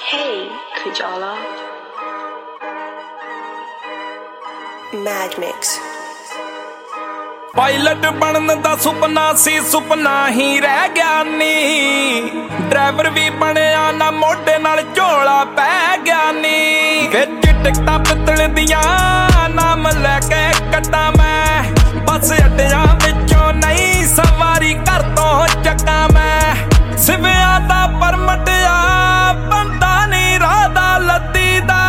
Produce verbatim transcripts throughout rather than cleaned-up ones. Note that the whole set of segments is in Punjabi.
Hey, Kujala. Mad Mix. Pilot ਬਣਨ ਦਾ ਸੁਪਨਾ ਸੀ, ਸੁਪਨਾ ਹੀ ਰਹਿ ਗਿਆ ਨੀ। ਡਰਾਈਵਰ ਵੀ ਬਣਿਆ ਨਾ, ਮੋਢੇ ਨਾਲ ਝੋਲਾ ਪੈ ਗਿਆ ਨੀ। ਵਿੱਚ ਟਿਕਟਾਂ ਪਿੱਤਲ ਦੀਆਂ ਨਾਮ ਲੈ ਕੇ ਕੱਟਾਂ ਮੈਂ, ਬੱਸ ਅੱਡਿਆਂ ਵਿੱਚੋਂ ਨਹੀਂ ਸਵਾਰੀ ਘਰ ਤੋਂ ਚੱਕਾਂ ਮੈਂ। ਸਿਵਿਆਂ ਦਾ ਪਰਮਟ ਆ ਬੰਦਾ ਨੀ ਰਾਹ ਦਾ ਲੱਦੀ ਦਾ।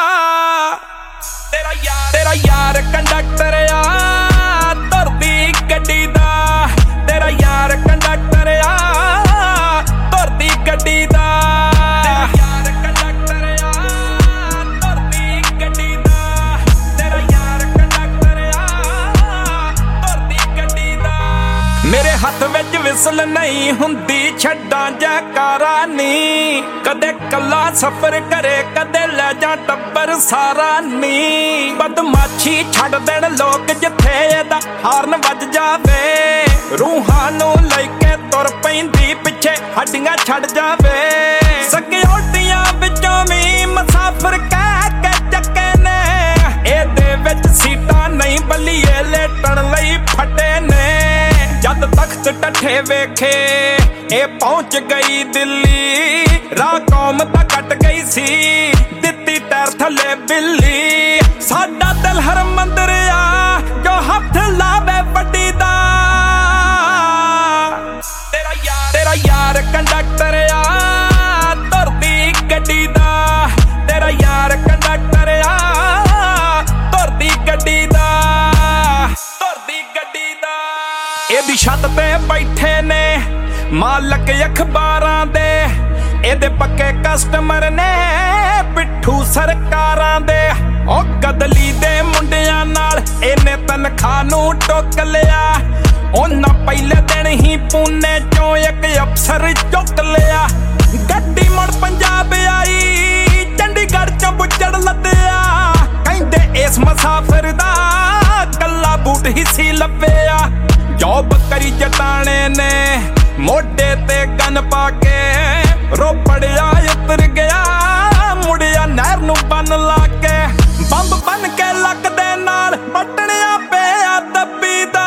ਤੇਰਾ ਯਾਰ ਤੇਰਾ ਯਾਰ ਕੰਡਕਟਰ ਆ ਧਰਦੀ ਗੱਡੀ ਦਾ। ਤੇਰਾ ਯਾਰ ਕੰਡਕਟਰ ਆ ਧਰਦੀ ਗੱਡੀ ਦਾ। ਤੇਰਾ ਯਾਰ ਕੰਡਕਟਰ ਆ ਧਰਦੀ ਗੱਡੀ ਦਾ। ਤੇਰਾ ਯਾਰ ਕੰਡਕਟਰ ਆ ਧਰਦੀ ਗੱਡੀ ਦਾ। ਮੇਰੇ ਹੱਥ ਵਿੱਚ ਵਿਸਲ ਨਹੀਂ ਹੁੰਦੀ, ਛੱਡਾਂ ਜੈਕਾਰਾ ਨੀ। ਕਦੇ ਕੱਲਾ ਸਫ਼ਰ ਕਰੇ, ਕਦੇ ਲੈ ਜਾ ਟੱਬਰ ਸਾਰਾ ਨੀ। ਬਦਮਾਸ਼ੀ ਛੱਡ ਦੇਣ ਲੋਕ ਜਿੱਥੇ ਇਹਦਾ ਹਾਰਨ ਵੱਜ ਜਾਵੇ। ਰੂਹਾਂ ਨੂੰ ਲੈ ਕੇ ਤੁਰ ਪੈਂਦੀ ਪਿੱਛੇ ਹੱਡੀਆਂ ਛੱਡ ਜਾਵੇ। ਸਿਕਿਉਰਟੀਆਂ ਵਿੱਚੋਂ ਵੀ ਮੁਸਾਫਰ ਕਹਿ ਕੇ ਚੱਕੇ ਨੇ। ਇਹਦੇ ਵਿੱਚ ਸੀਟਾਂ ਨਹੀਂ ਬੱਲੀਏ ਲੇਟਣ ਲਈ ਫੱਟੇ ਨੇ। ਜਦ ਤਖਤ ਟੱਠੇ ਵੇਖੇ ਇਹ ਪਹੁੰਚ ਗਈ ਦਿੱਲੀ। ਰਾਹ ਕੌਮ ਤਾਂ ਕੱਟ ਗਈ ਸੀ, ਦਿੱਤੀ ਟੈਰ ਥੱਲੇ ਬਿੱਲੀ। ਸਾਡਾ ਦਿਲ ਹਰ ਮੰਦਰ ਆ ਜੋ ਹੱਥ ਲਾਵੇ ਵੱਡੀ ਦਾ। ਤੇਰਾ ਯਾਰ ਤੇਰਾ ਯਾਰ ਕੰਡਕਟਰ ਆ ਧਰਦੀ ਗੱਡੀ ਦਾ। ਤੇਰਾ ਯਾਰ ਕੰਡਕਟਰ ਆ ਧਰਦੀ ਗੱਡੀ ਦਾ। ਧਰਦੀ ਗੱਡੀ ਦਾ। ਇਹਦੀ ਛੱਤ ਤੇ ਬੈਠੇ ਨੇ ਮਾਲਕ ਅਖਬਾਰਾਂ ਦੇ। ਇਹਦੇ ਪੱਕੇ ਕਸਟਮਰ ਨੇ ਪਿੱਠੂ ਸਰਕਾਰਾਂ ਦੇ। ਉਹ ਗਦਲੀ ਦੇ ਮੁੰਡਿਆਂ ਨਾਲ ਇਹਨੇ ਤਨਖਾਹ ਨੂੰ ਟੋਕ ਲਿਆ। ਉਹਨਾਂ ਪਹਿਲੇ ਦਿਨ ਹੀ ਪੂਨੇ ਚੋਂ ਇੱਕ ਅਫਸਰ ਚੁੱਕ ਲਿਆ। ਗੱਡੀ ਮੁੜ ਪੰਜਾਬ ਆਈ, ਚੰਡੀਗੜ੍ਹ ਚੋਂ ਬੁੱਚੜ ਲੱਦਿਆ। ਕਹਿੰਦੇ ਇਸ ਮੁਸਾਫਰ ਦਾ ਕੱਲਾ ਬੂਟ ਹੀ ਸੀ ਲੱਭਿਆ। ਜੋਬ ਕਰੀ ਜਟਾਣੇ ਨੇ ਮੋਢੇ ਤੇ ਗਨ ਪਾ ਕੇ। ਰੋਪੜਿਆ ਉਤਰ ਗਿਆ ਮੁੜਿਆ ਨਹਿਰ ਨੂੰ ਬੰਨ ਲਾ ਕੇ। ਬੰਬ ਬਨ ਕੇ ਲੱਕ ਦੇ ਨਾਲ ਪਟਣਿਆ ਪਿਆ ਦੱਬੀ ਦਾ।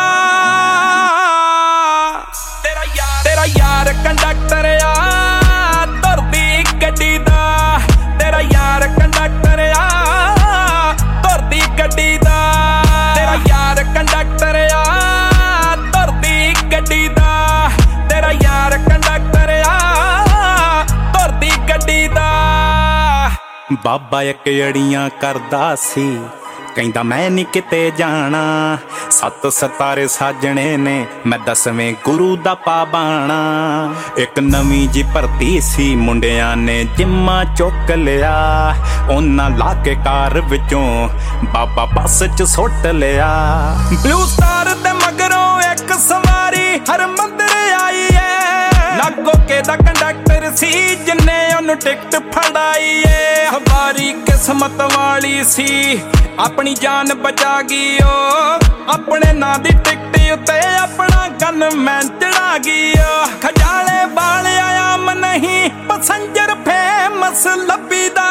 ਤੇਰਾ ਯਾਰ ਤੇਰਾ ਯਾਰ ਕੰਡਕਟਰ ਆ ਧਰਦੀ ਗੱਡੀ ਦਾ। ਤੇਰਾ ਯਾਰ ਕੰਡਕਟਰ ਆ ਧਰਦੀ ਗੱਡੀ ਦਾ। ਤੇਰਾ ਯਾਰ ਕੰਡਕਟਰ ਆ ਧਰਦੀ ਗੱਡੀ ਦਾ। ਤੇਰਾ ਯਾਰ ਕੰਡਕਟਰ ਆ ਧਰਦੀ ਗੱਡੀ ਦਾ। ਬਾਬਾ ਇੱਕ ਅੜੀਆਂ ਕਰਦਾ ਸੀ, ਕਹਿੰਦਾ ਮੈਂ ਨੀ ਕਿਤੇ ਜਾਣਾ। ਸੱਤ ਸਿਤਾਰੇ ਸਾਜਣੇ ਨੇ ਮੈਂ ਦਸਵੇਂ ਗੁਰੂ ਦਾ ਪਾਬਾਣਾ। ਇੱਕ ਨਵੀਂ ਜੀ ਭਰਤੀ ਸੀ, ਮੁੰਡਿਆਂ ਨੇ ਜਿੰਮਾ ਚੁੱਕ ਲਿਆ। ਉਹਨਾਂ ਲਾ ਕੇ ਕਾਰ ਵਿੱਚੋਂ ਬਾਬਾ ਬੱਸ ਚ ਸੁੱਟ ਲਿਆ। ਬਲੂ ਸਟਾਰ ਤੇ ਮਗਰੋਂ ਇੱਕ ਸਵਾਰੀ ਹਰ ਮੰਦਰ ਆਈ ਏ। ਲਾਗੋ ਕੇ ਦਾ ਕੰਡਕਟਰ ਸੀ ਜਿੰਨੇ ਉਹਨੂੰ ਟਿਕਟ ਫੜਾਈ ਏ। ਹਵਾਰੀ ਕਿਸਮਤ ਵਾਲੀ ਸੀ, ਆਪਣੀ ਜਾਨ ਬਚਾ ਗਈ ਓ। ਆਪਣੇ ਨਾਂ ਦੀ ਟਿਕਟ ਉੱਤੇ ਆਪਣਾ ਗਨਮੈਨ ਚੜਾ ਗਈ ਓ। ਖਜਾਲੇ ਵਾਲਿਆ ਆਮ ਨਹੀਂ ਪੈਸੰਜਰ ਫੇਮਸ ਲੱਭੀ ਦਾ।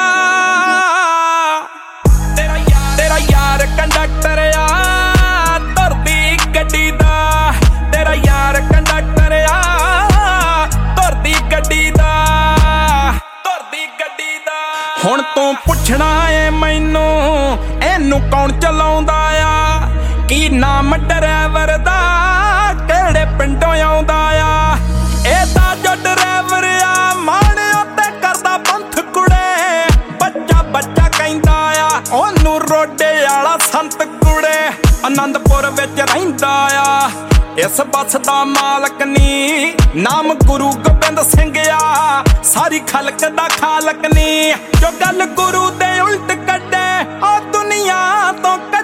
ਤੇਰਾ ਯਾਰ ਤੇਰਾ ਯਾਰ ਕੰਡਕਟਰ ਆ ਧਰਦੀ ਗੱਡੀ ਦਾ। ਤੇਰਾ ਯਾਰ ਕੰਡਕਟਰ ਆ ਧਰਦੀ ਗੱਡੀ ਦਾ। ਧਰਦੀ ਗੱਡੀ ਦਾ। ਹੁਣ ਤੂੰ ਪੁੱਛਣਾ ਏ ਮੈਨੂੰ ਇਹਨੂੰ ਕੌਣ ਚਲਾਉਂਦਾ ਆ। ਕੀ ਨਾਮ ਡਰਾਈਵਰ ਦਾ ਕਿਹੜੇ ਪਿੰਡੋਂ ਆਉਂਦਾ ਆ। ਇਹ ਤਾਂ ਜੋ ਡਰਾਈਵਰ ਆ ਮਾਣਿਓ ਤੇ ਕਰਦਾ ਪੰਥ ਕੁੜੇ। ਬੱਚਾ ਬੱਚਾ ਕਹਿੰਦਾ ਆ ਉਹਨੂੰ ਰੋਡੇ ਵਾਲਾ ਸੰਤ ਕੁੜੇ। ਆਨੰਦਪੁਰ ਵਿੱਚ ਰਹਿੰਦਾ ਆ ਇਸ ਬੱਸ ਦਾ ਮਾਲਕ ਨੀ। ਨਾਮ ਗੁਰੂ ਗੋਬਿੰਦ ਸਿੰਘ ਆ ਸਾਰੀ ਖਲਕ ਦਾ ਖਾਲਕ ਨੀ। ਜੋ ਗੱਲ ਗੁਰੂ ਦੇ ਉਲਟ ਕੱਢੇ ਉਹ ਦੁਨੀਆ ਤੋਂ